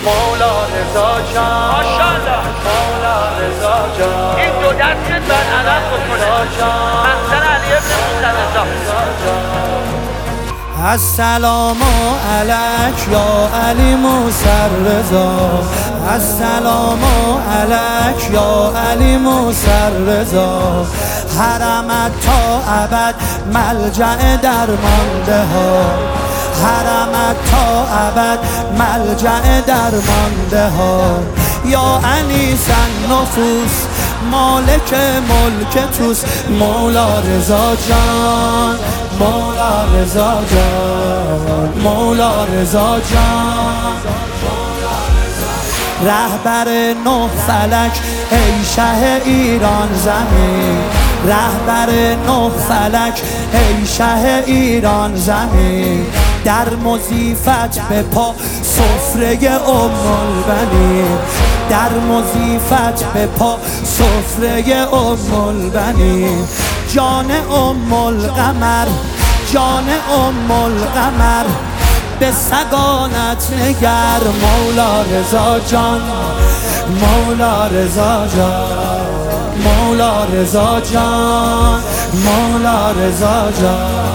مولا رضا جان، ماشاءالله مولا رضا جان، این دو دستت بر علم بکنه محضر علی ابن موسی. السلام علیک یا علی موسی رضا، السلام علیک یا علی موسی رضا. حرمت تا ابد ملجأ درمانده ها، حرمت تا ابد ملجأ درمانده ها. یا انیس النفوس مالک ملک توست، مولا رضا جان، مولا رضا جان، مولا رضا جان. رهبر نه فلک ای شه ایران زمین، رهبر نه فلک ای شه ایران زمین. در مضیفت به پا سفره البنین، در مضیفت به پا سفره البنین. جان القمر، جان القمر به سگانت نگر، مولا رضا جان، مولا رضا جان، مولا رضا جان، مولا رضا جان.